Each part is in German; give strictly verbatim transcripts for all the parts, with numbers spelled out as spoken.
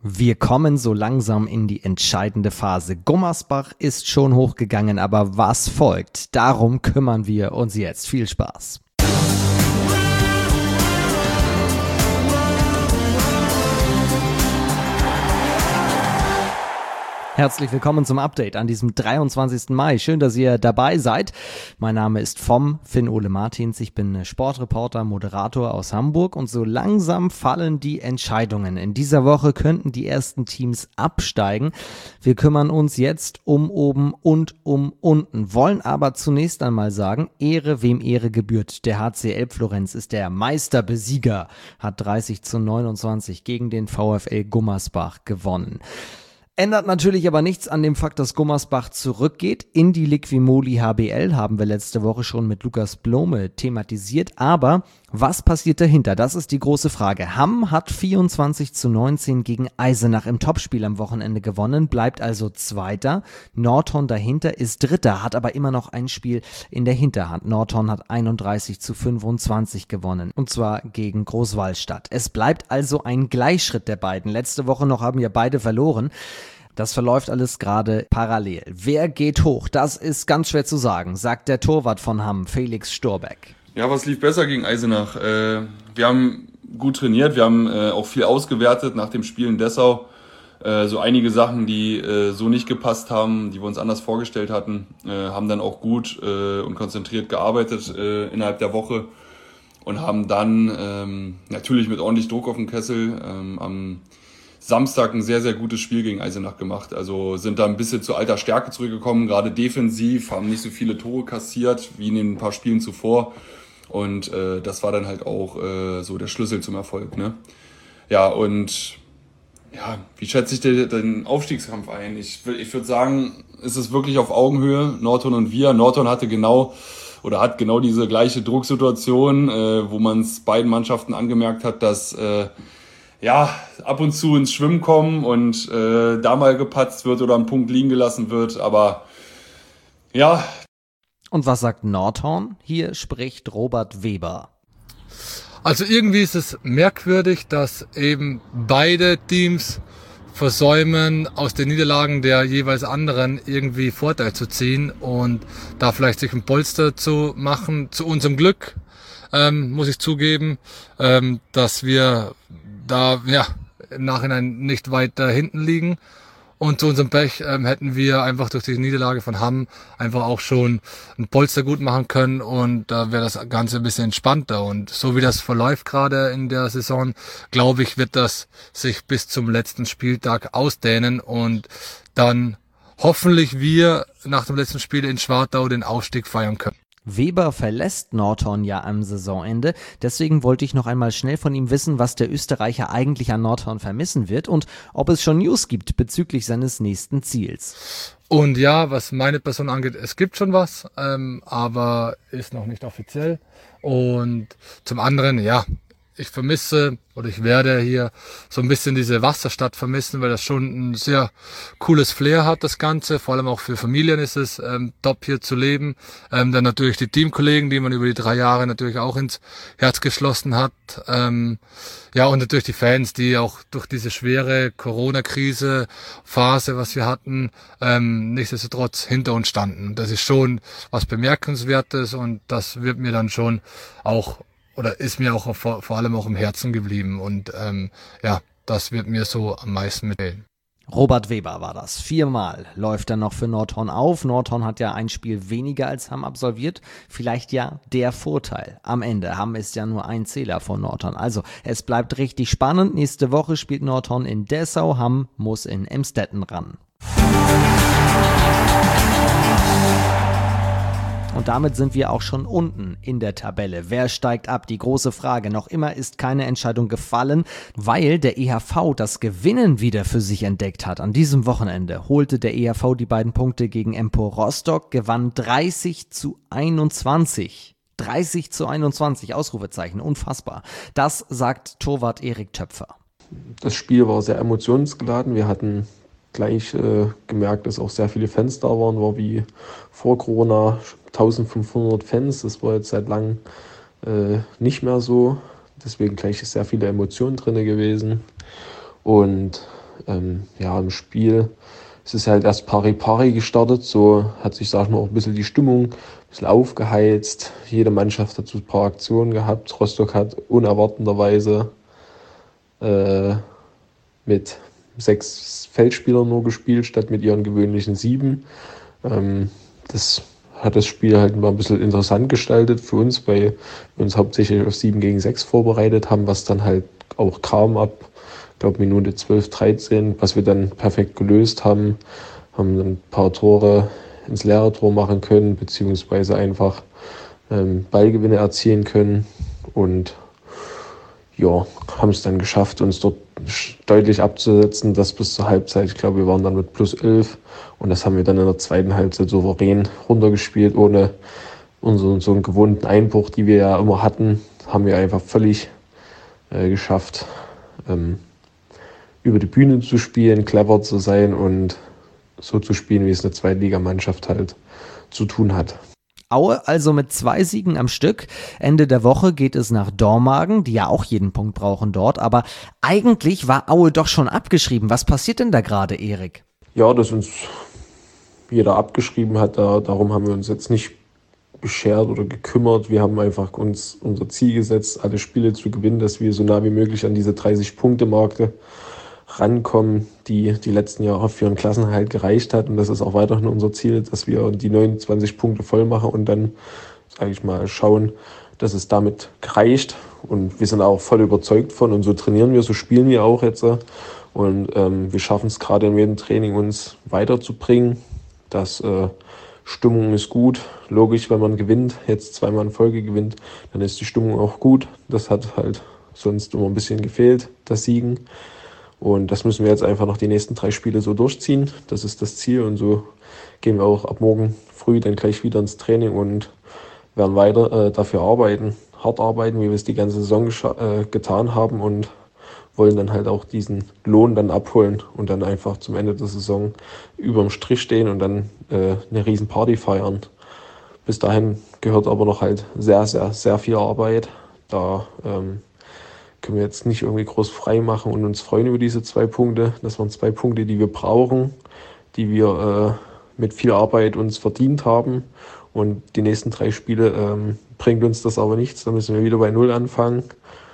Wir kommen so langsam in die entscheidende Phase. Gummersbach ist schon hochgegangen, aber was folgt? Darum kümmern wir uns jetzt. Viel Spaß. Herzlich willkommen zum Update an diesem dreiundzwanzigsten Mai. Schön, dass ihr dabei seid. Mein Name ist vom Finn-Ole Martins. Ich bin Sportreporter, Moderator aus Hamburg und so langsam fallen die Entscheidungen. In dieser Woche könnten die ersten Teams absteigen. Wir kümmern uns jetzt um oben und um unten, wollen aber zunächst einmal sagen, Ehre wem Ehre gebührt. Der H C Elbflorenz ist der Meisterbesieger, hat dreißig zu neunundzwanzig gegen den VfL Gummersbach gewonnen. Ändert natürlich aber nichts an dem Fakt, dass Gummersbach zurückgeht in die Liquimoli H B L, haben wir letzte Woche schon mit Lukas Blome thematisiert. Aber was passiert dahinter? Das ist die große Frage. Hamm hat vierundzwanzig zu neunzehn gegen Eisenach im Topspiel am Wochenende gewonnen, bleibt also Zweiter. Nordhorn dahinter ist Dritter, hat aber immer noch ein Spiel in der Hinterhand. Nordhorn hat einunddreißig zu fünfundzwanzig gewonnen, und zwar gegen Großwallstadt. Es bleibt also ein Gleichschritt der beiden. Letzte Woche noch haben ja beide verloren. Das verläuft alles gerade parallel. Wer geht hoch? Das ist ganz schwer zu sagen, sagt der Torwart von Hamm, Felix Storbeck. Ja, was lief besser gegen Eisenach? Äh, wir haben gut trainiert, wir haben äh, auch viel ausgewertet nach dem Spiel in Dessau. Äh, so einige Sachen, die äh, so nicht gepasst haben, die wir uns anders vorgestellt hatten, äh, haben dann auch gut äh, und konzentriert gearbeitet äh, innerhalb der Woche und haben dann ähm, natürlich mit ordentlich Druck auf dem Kessel ähm, am Samstag ein sehr, sehr gutes Spiel gegen Eisenach gemacht. Also sind da ein bisschen zu alter Stärke zurückgekommen, gerade defensiv, haben nicht so viele Tore kassiert wie in den paar Spielen zuvor. Und äh, das war dann halt auch äh, so der Schlüssel zum Erfolg, ne? Ja, und ja, wie schätze ich den, den Aufstiegskampf ein? Ich, ich würde sagen, es ist wirklich auf Augenhöhe, Nordhorn und wir. Nordhorn hatte genau oder hat genau diese gleiche Drucksituation, äh, wo man es beiden Mannschaften angemerkt hat, dass äh, ja, ab und zu ins Schwimmen kommen und äh, da mal gepatzt wird oder ein Punkt liegen gelassen wird, aber ja. Und was sagt Nordhorn? Hier spricht Robert Weber. Also irgendwie ist es merkwürdig, dass eben beide Teams versäumen, aus den Niederlagen der jeweils anderen irgendwie Vorteil zu ziehen und da vielleicht sich ein Polster zu machen. Zu unserem Glück ähm, muss ich zugeben, ähm, dass wir da ja im Nachhinein nicht weiter hinten liegen. Und zu unserem Pech ähm, hätten wir einfach durch die Niederlage von Hamm einfach auch schon ein Polster gut machen können und da äh, wäre das Ganze ein bisschen entspannter. Und so wie das verläuft gerade in der Saison, glaube ich, wird das sich bis zum letzten Spieltag ausdehnen und dann hoffentlich wir nach dem letzten Spiel in Schwartau den Aufstieg feiern können. Weber verlässt Nordhorn ja am Saisonende, deswegen wollte ich noch einmal schnell von ihm wissen, was der Österreicher eigentlich an Nordhorn vermissen wird und ob es schon News gibt bezüglich seines nächsten Ziels. Und ja, was meine Person angeht, es gibt schon was, ähm, aber ist noch nicht offiziell. Und zum anderen, ja, ich vermisse oder ich werde hier so ein bisschen diese Wasserstadt vermissen, weil das schon ein sehr cooles Flair hat, das Ganze. Vor allem auch für Familien ist es ähm, top hier zu leben. Ähm, dann natürlich die Teamkollegen, die man über die drei Jahre natürlich auch ins Herz geschlossen hat. Ähm, ja, und natürlich die Fans, die auch durch diese schwere Corona-Krise-Phase, was wir hatten, ähm, nichtsdestotrotz hinter uns standen. Das ist schon was Bemerkenswertes und das wird mir dann schon auch oder ist mir auch vor, vor allem auch im Herzen geblieben und ähm, ja, das wird mir so am meisten mitnehmen. Robert Weber war das. Viermal läuft er noch für Nordhorn auf. Nordhorn hat ja ein Spiel weniger als Hamm absolviert. Vielleicht ja der Vorteil. Am Ende Hamm ist ja nur ein Zähler von Nordhorn. Also es bleibt richtig spannend. Nächste Woche spielt Nordhorn in Dessau. Hamm muss in Emstetten ran. Und damit sind wir auch schon unten in der Tabelle. Wer steigt ab? Die große Frage. Noch immer ist keine Entscheidung gefallen, weil der E H V das Gewinnen wieder für sich entdeckt hat. An diesem Wochenende holte der E H V die beiden Punkte gegen Empor Rostock, gewann dreißig zu einundzwanzig. dreißig zu einundzwanzig, Ausrufezeichen, unfassbar. Das sagt Torwart Erik Töpfer. Das Spiel war sehr emotionsgeladen. Wir hatten gleich äh, gemerkt, dass auch sehr viele Fans da waren, war wie vor Corona eintausendfünfhundert Fans, das war jetzt seit langem äh, nicht mehr so, deswegen gleich sehr viele Emotionen drin gewesen und Ähm, ja, im Spiel es ist halt erst pari-pari gestartet, so hat sich, sag ich mal, auch ein bisschen die Stimmung ein bisschen aufgeheizt. Jede Mannschaft hat so ein paar Aktionen gehabt. Rostock hat unerwartenderweise äh, mit sechs Feldspielern nur gespielt, statt mit ihren gewöhnlichen sieben. Ähm, das hat das Spiel halt mal ein bisschen interessant gestaltet für uns, weil wir uns hauptsächlich auf sieben gegen sechs vorbereitet haben, was dann halt auch kam ab, ich glaube, Minute zwölf, dreizehn, was wir dann perfekt gelöst haben, haben dann ein paar Tore ins leere Tor machen können, beziehungsweise einfach ähm, Ballgewinne erzielen können und ja, haben es dann geschafft, uns dort deutlich abzusetzen, das bis zur Halbzeit. Ich glaube, wir waren dann mit plus elf und das haben wir dann in der zweiten Halbzeit souverän runtergespielt, ohne unseren so einen gewohnten Einbruch, die wir ja immer hatten, haben wir einfach völlig äh, geschafft, ähm, über die Bühne zu spielen, clever zu sein und so zu spielen, wie es eine Zweitligamannschaft halt zu tun hat. Aue also mit zwei Siegen am Stück. Ende der Woche geht es nach Dormagen, die ja auch jeden Punkt brauchen dort. Aber eigentlich war Aue doch schon abgeschrieben. Was passiert denn da gerade, Erik? Ja, dass uns jeder abgeschrieben hat, da, darum haben wir uns jetzt nicht beschert oder gekümmert. Wir haben einfach uns unser Ziel gesetzt, alle Spiele zu gewinnen, dass wir so nah wie möglich an diese dreißig-Punkte-Marke rankommen, die die letzten Jahre für einen Klassenerhalt gereicht hat. Und das ist auch weiterhin unser Ziel, dass wir die neunundzwanzig Punkte voll machen und dann, sage ich mal, schauen, dass es damit reicht. Und wir sind auch voll überzeugt von und so trainieren wir, so spielen wir auch jetzt. Und ähm, wir schaffen es gerade in jedem Training, uns weiterzubringen. Das äh, Stimmung ist gut. Logisch, wenn man gewinnt, jetzt zweimal in Folge gewinnt, dann ist die Stimmung auch gut. Das hat halt sonst immer ein bisschen gefehlt, das Siegen. Und das müssen wir jetzt einfach noch die nächsten drei Spiele so durchziehen. Das ist das Ziel und so gehen wir auch ab morgen früh dann gleich wieder ins Training und werden weiter äh, dafür arbeiten, hart arbeiten, wie wir es die ganze Saison äh, getan haben und wollen dann halt auch diesen Lohn dann abholen und dann einfach zum Ende der Saison überm Strich stehen und dann äh, eine riesen Party feiern. Bis dahin gehört aber noch halt sehr, sehr, sehr viel Arbeit. Da ähm, können wir jetzt nicht irgendwie groß frei machen und uns freuen über diese zwei Punkte. Das waren zwei Punkte, die wir brauchen, die wir äh, mit viel Arbeit uns verdient haben. Und die nächsten drei Spiele ähm, bringt uns das aber nichts. Da müssen wir wieder bei Null anfangen.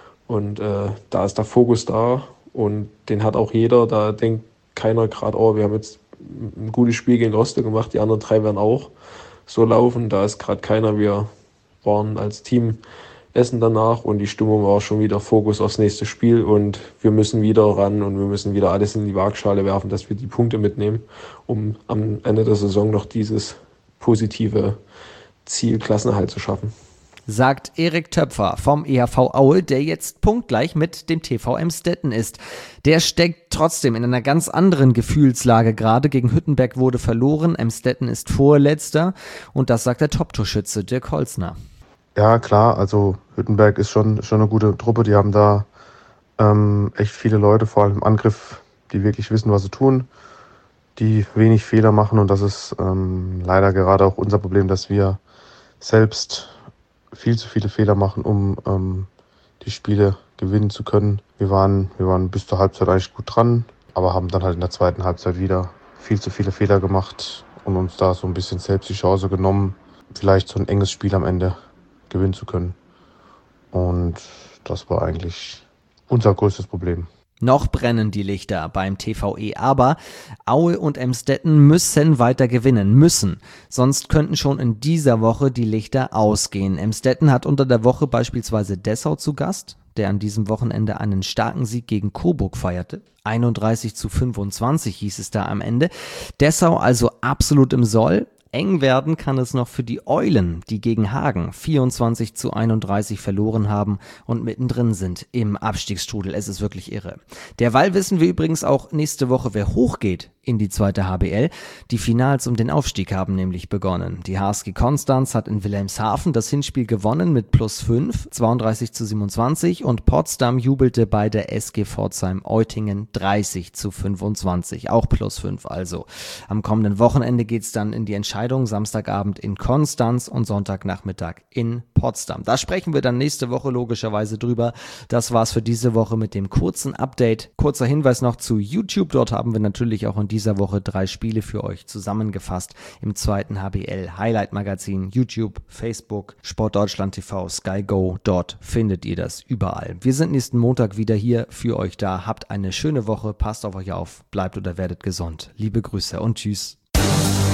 Und äh, da ist der Fokus da und den hat auch jeder. Da denkt keiner gerade, oh, wir haben jetzt ein gutes Spiel gegen Rostock gemacht, die anderen drei werden auch so laufen. Da ist gerade keiner. Wir waren als Team essen danach und die Stimmung war schon wieder Fokus aufs nächste Spiel und wir müssen wieder ran und wir müssen wieder alles in die Waagschale werfen, dass wir die Punkte mitnehmen, um am Ende der Saison noch dieses positive Ziel Klassenerhalt zu schaffen. Sagt Erik Töpfer vom E H V Aue, der jetzt punktgleich mit dem T V Emstetten ist. Der steckt trotzdem in einer ganz anderen Gefühlslage gerade. Gegen Hüttenberg wurde verloren, Emstetten ist Vorletzter und das sagt der Top-Torschütze Dirk Holzner. Ja, klar, also Hüttenberg ist schon, schon eine gute Truppe. Die haben da ähm, echt viele Leute, vor allem im Angriff, die wirklich wissen, was sie tun, die wenig Fehler machen. Und das ist ähm, leider gerade auch unser Problem, dass wir selbst viel zu viele Fehler machen, um ähm, die Spiele gewinnen zu können. Wir waren, wir waren bis zur Halbzeit eigentlich gut dran, aber haben dann halt in der zweiten Halbzeit wieder viel zu viele Fehler gemacht und uns da so ein bisschen selbst die Chance genommen, vielleicht so ein enges Spiel am Ende gewinnen zu können. Und das war eigentlich unser größtes Problem. Noch brennen die Lichter beim T V E, aber Aue und Emstetten müssen weiter gewinnen, müssen. Sonst könnten schon in dieser Woche die Lichter ausgehen. Emstetten hat unter der Woche beispielsweise Dessau zu Gast, der an diesem Wochenende einen starken Sieg gegen Coburg feierte. einunddreißig zu fünfundzwanzig hieß es da am Ende. Dessau also absolut im Soll. Eng werden kann es noch für die Eulen, die gegen Hagen vierundzwanzig zu einunddreißig verloren haben und mittendrin sind im Abstiegsstrudel. Es ist wirklich irre. Derweil wissen wir übrigens auch nächste Woche, wer hochgeht in die zweite H B L. Die Finals um den Aufstieg haben nämlich begonnen. Die H S G Konstanz hat in Wilhelmshaven das Hinspiel gewonnen mit plus fünf, zweiunddreißig zu siebenundzwanzig, und Potsdam jubelte bei der S G Pforzheim-Eutingen dreißig zu fünfundzwanzig, auch plus fünf also. Am kommenden Wochenende geht's dann in die Entscheidung, Samstagabend in Konstanz und Sonntagnachmittag in Potsdam. Da sprechen wir dann nächste Woche logischerweise drüber. Das war's für diese Woche mit dem kurzen Update. Kurzer Hinweis noch zu YouTube. Dort haben wir natürlich auch in dieser Woche drei Spiele für euch zusammengefasst im zweiten H B L Highlight Magazin. YouTube, Facebook, Sportdeutschland T V, Sky Go. Dort findet ihr das überall. Wir sind nächsten Montag wieder hier für euch da. Habt eine schöne Woche. Passt auf euch auf. Bleibt oder werdet gesund. Liebe Grüße und tschüss.